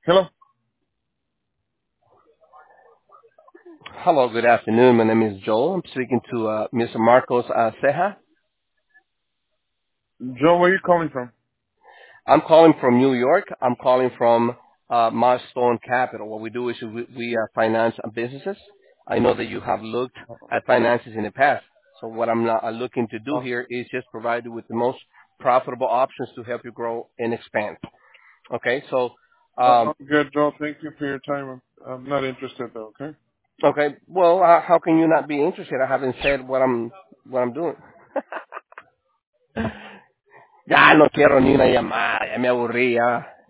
Hello. Hello, good afternoon. My name is Joel. I'm speaking to Mr. Marcos Ceja. Joe, where are you calling from? I'm calling from New York. I'm calling from Milestone Capital. What we do is we finance businesses. I know that you have looked at finances in the past. So what I'm looking to do Oh, here is just provide you with the most profitable options to help you grow and expand. Okay, so um, I'm good, Joe. Thank you for your time. I'm not interested though, okay? okay, well, how can you not be interested? I haven't said what I'm doing. Ya no quiero ni una llamada, ya me aburrí ya.